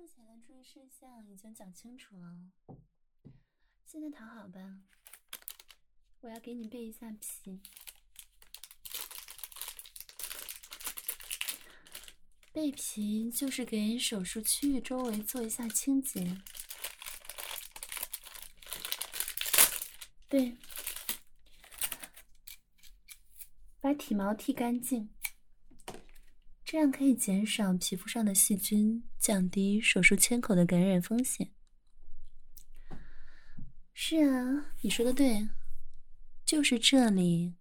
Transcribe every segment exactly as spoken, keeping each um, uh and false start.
术前的注意事项已经讲清楚了，现在躺好吧，我要给你备一下皮。备皮就是给手术区域周围做一下清洁。对，把体毛剃干净，这样可以减少皮肤上的细菌，降低手术切口的感染风险。是啊，你说的对，就是这里。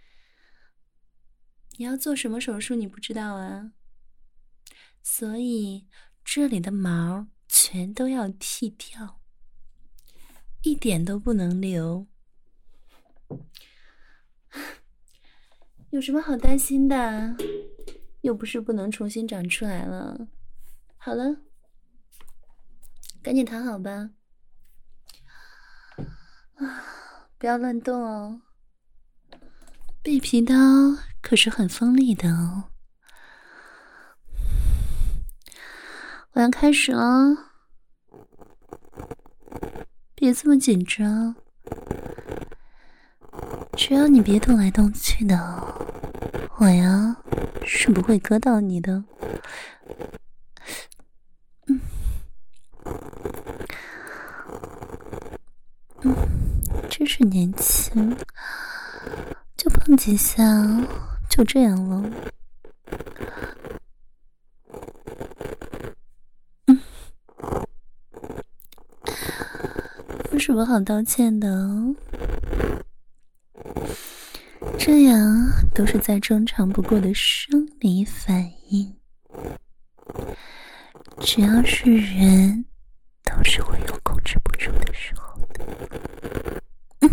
你要做什么手术你不知道啊？所以这里的毛全都要剃掉，一点都不能留。有什么好担心的？又不是不能重新长出来了。好了，赶紧躺好吧。啊，不要乱动哦。备皮刀可是很锋利的哦。我要开始了，别这么紧张，只要你别动来动去的，我呀是不会割到你的。嗯，嗯，真是年轻，就碰几下就这样了。嗯，有什么好道歉的？这样都是再正常不过的生理反应，只要是人都是会有控制不住的时候的。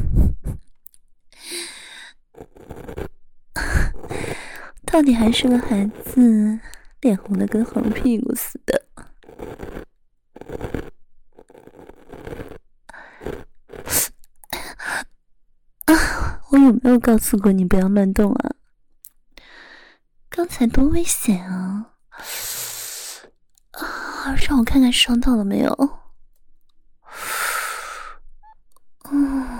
到底还是个孩子，脸红的跟红屁股似的。啊，我有没有告诉过你不要乱动啊？刚才多危险啊！啊，让我看看伤到了没有？嗯，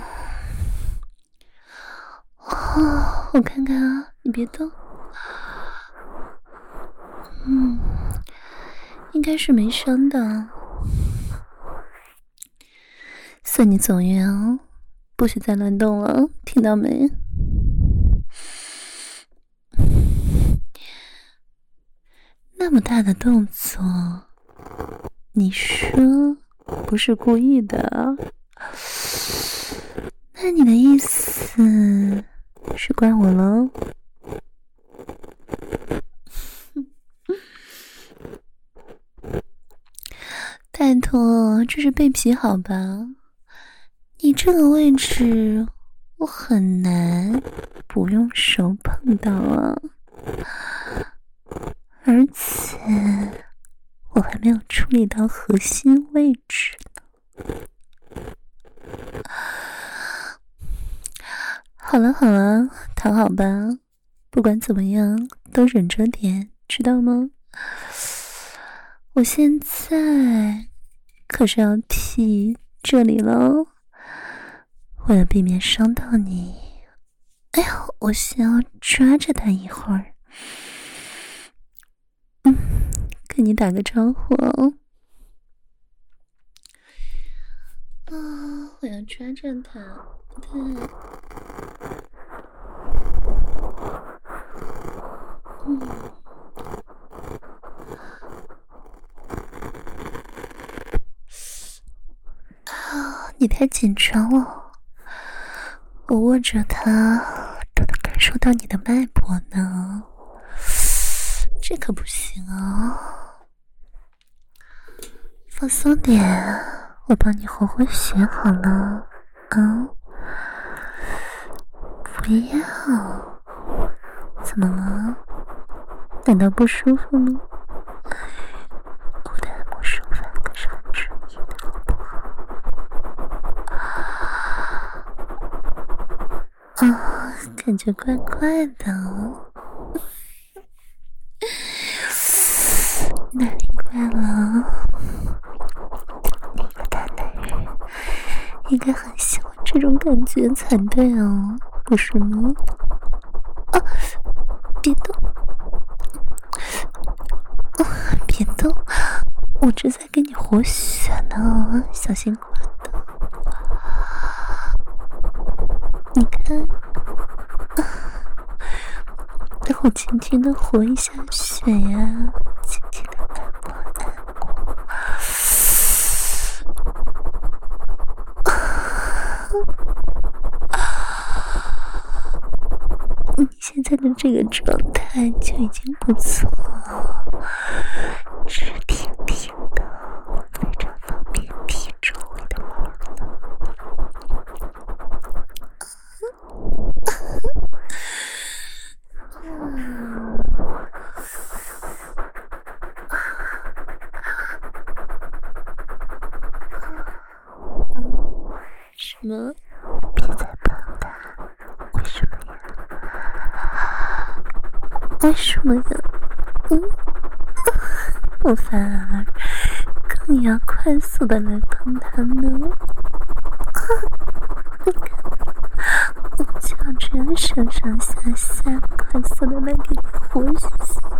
哦，我看看啊，你别动。嗯，应该是没伤的。算你走运哦，不许再乱动了，听到没？那么大的动作，你说不是故意的？那你的意思是怪我喽？拜托，这是备皮好吧？你这个位置我很难不用手碰到啊，而且我还没有处理到核心位置呢。好了好了，躺好吧，不管怎么样都忍着点，知道吗？我现在可是要剃这里了，为了避免伤到你，哎呀，我先要抓着它一会儿。嗯，跟你打个招呼哦。啊，我要抓着它，对。嗯。啊，你太紧张了，我握着它都能感受到你的脉搏呢，这可不行啊！放松点，我帮你活活血好了。啊，不要，怎么了？难道不舒服吗？我的按摩手法可是很专业的，好不好？啊，感觉怪怪的，哪里怪了？ 感觉才对哦，不是吗？啊，别动！啊，别动！我这在给你活血呢，小心管的。你看，啊，让我轻轻的活一下血呀，轻轻的按摩按摩。你现在的这个状态就已经不错了，直挺挺的，非常方便剃周围的毛了。什么？别再碰它！为什么呀？为什么呀？嗯，我反而更要快速的来碰它呢。你看，我就要这样上上下下快速的来给你活血。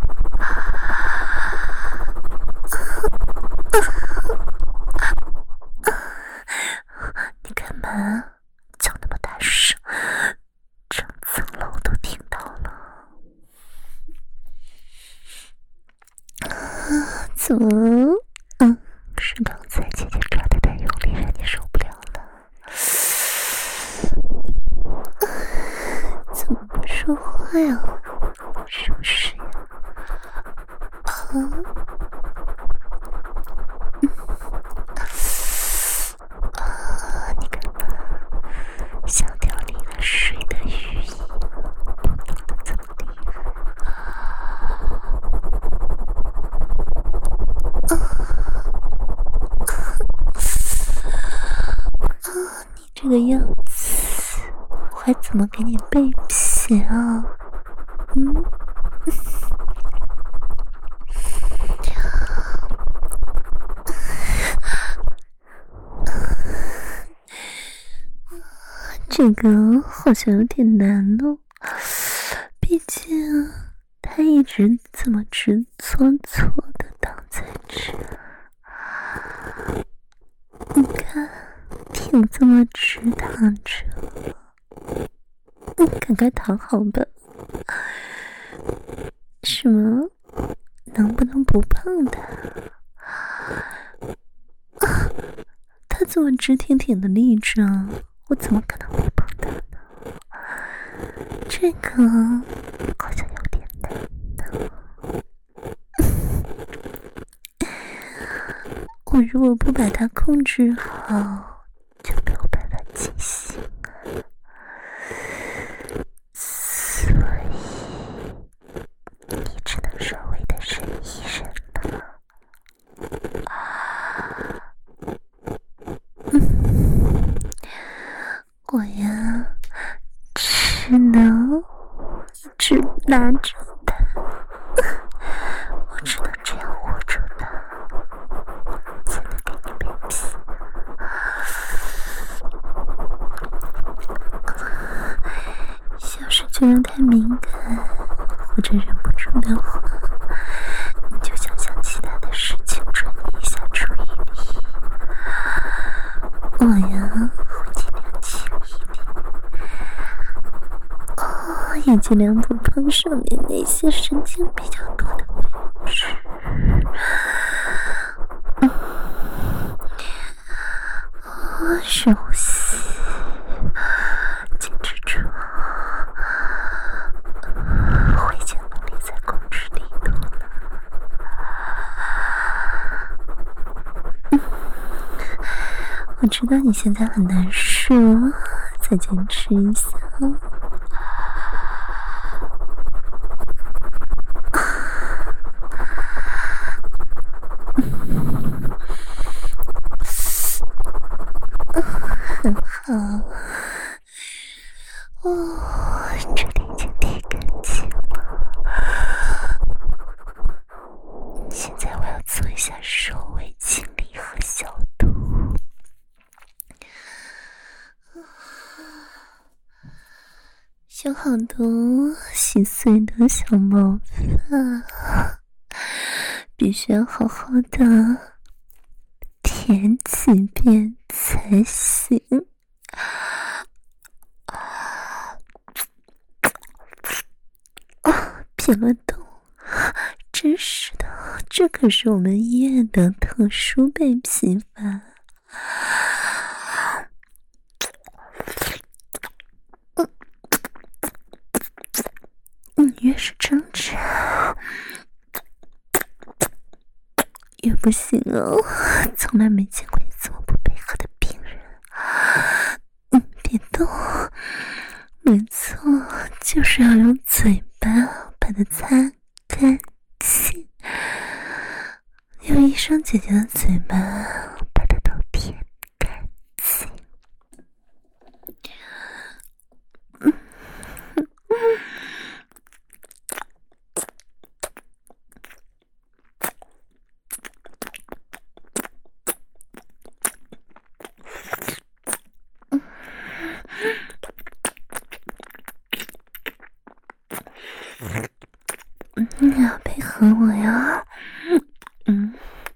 你干嘛叫那么大声？整层楼都听到了。怎么？嗯，是刚才姐姐抓的太用力，让你受不了了。怎么不说话呀？是不是呀？啊？啊，你干嘛像掉离了水的鱼一样，不动的这么厉害？啊啊！你这个样子，我还怎么给你备品啊？嗯。这个好像有点难哦，毕竟他一直这么直搓搓的躺在这儿，你看，挺这么直躺着，你赶快躺好吧。什么？能不能不碰他？啊，他这么直挺挺的立着，我怎么可能会碰他呢？这个好像有点难呢。我如果不把它控制好，就没有办法进行了。所以你只能稍微的忍一忍了。嗯，我呀，只能一直拉着它，我只能这样握住它，才能给你备品。要是觉得太敏感，或者忍不住的话，你就想想其他的事情，转移一下注意力。我呀，会尽量轻一点，哦，也尽量不碰上面那些神经比较多的位置。嗯，哦，深呼吸，坚持住，我已经努力在控制力度了。嗯，我知道你现在很难受，再坚持一下。很好，哦，这里已经剃干净了。现在我要做一下手尾清理和消毒。 有好多细碎的小毛发，必须要好好的舔几遍才行。啊，别乱动！真是的，这可是我们医院的特殊备皮法。嗯，越是挣扎越不行哦，从来没见过你这么不配合的病人。嗯，别动，没错，就是要用嘴巴把它擦干净，用医生姐姐的嘴巴把它都舔干净。嗯你要配合我呀。嗯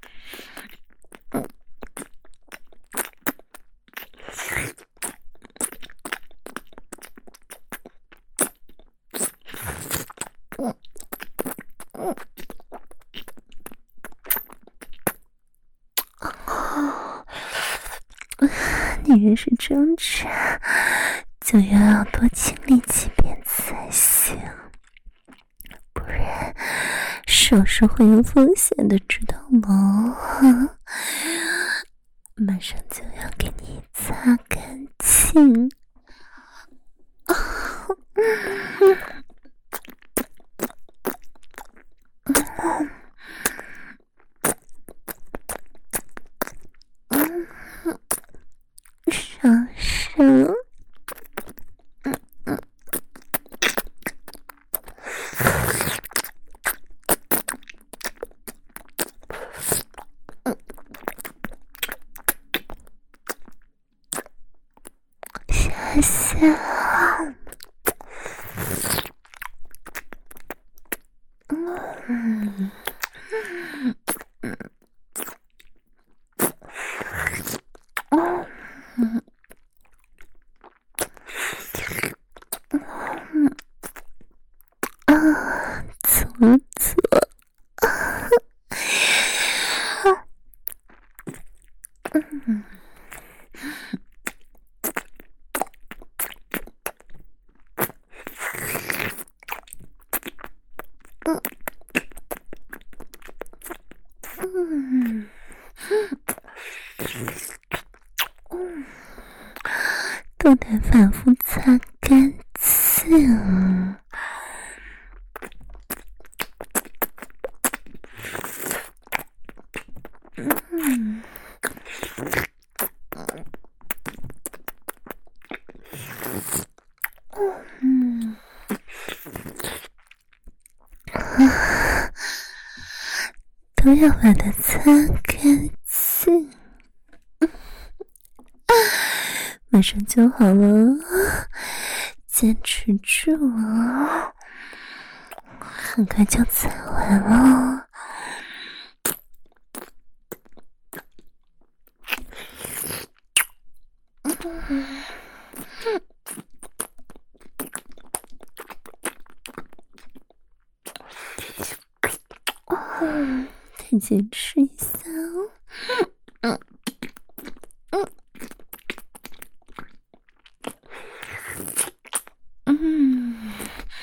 你越是挣扎，就越要多经历几遍才行，不然手术会有风险的，知道吗？马上就要给你擦干净。上手。下下，嗯啊，左左，嗯。嗯，嗯，都得反复擦干净。嗯，嗯，啊，都要把它擦干净。马上就好了，坚持住啊，很快就擦完了。嗯，再坚持一下哦。嗯嗯嗯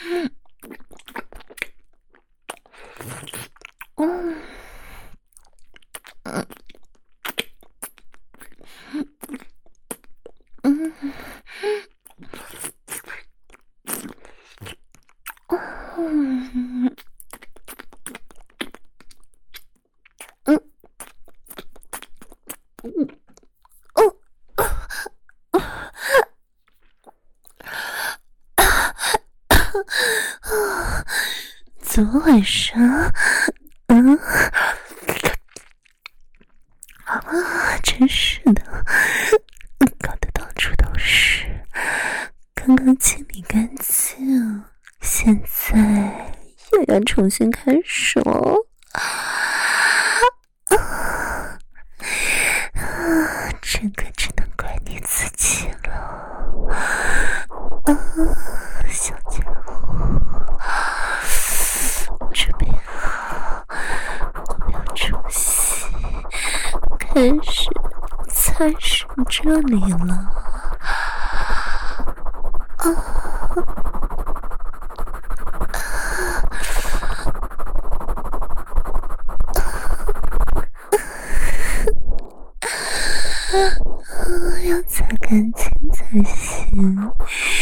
嗯嗯嗯嗯嗯哦，怎么回事？嗯，啊，真是的，搞得到处都是。刚刚清理干净， 重新开始了。这个只能怪你自己了，啊，小家伙，准备好，我要出戏，开始参审这里了。啊！要擦干净才行。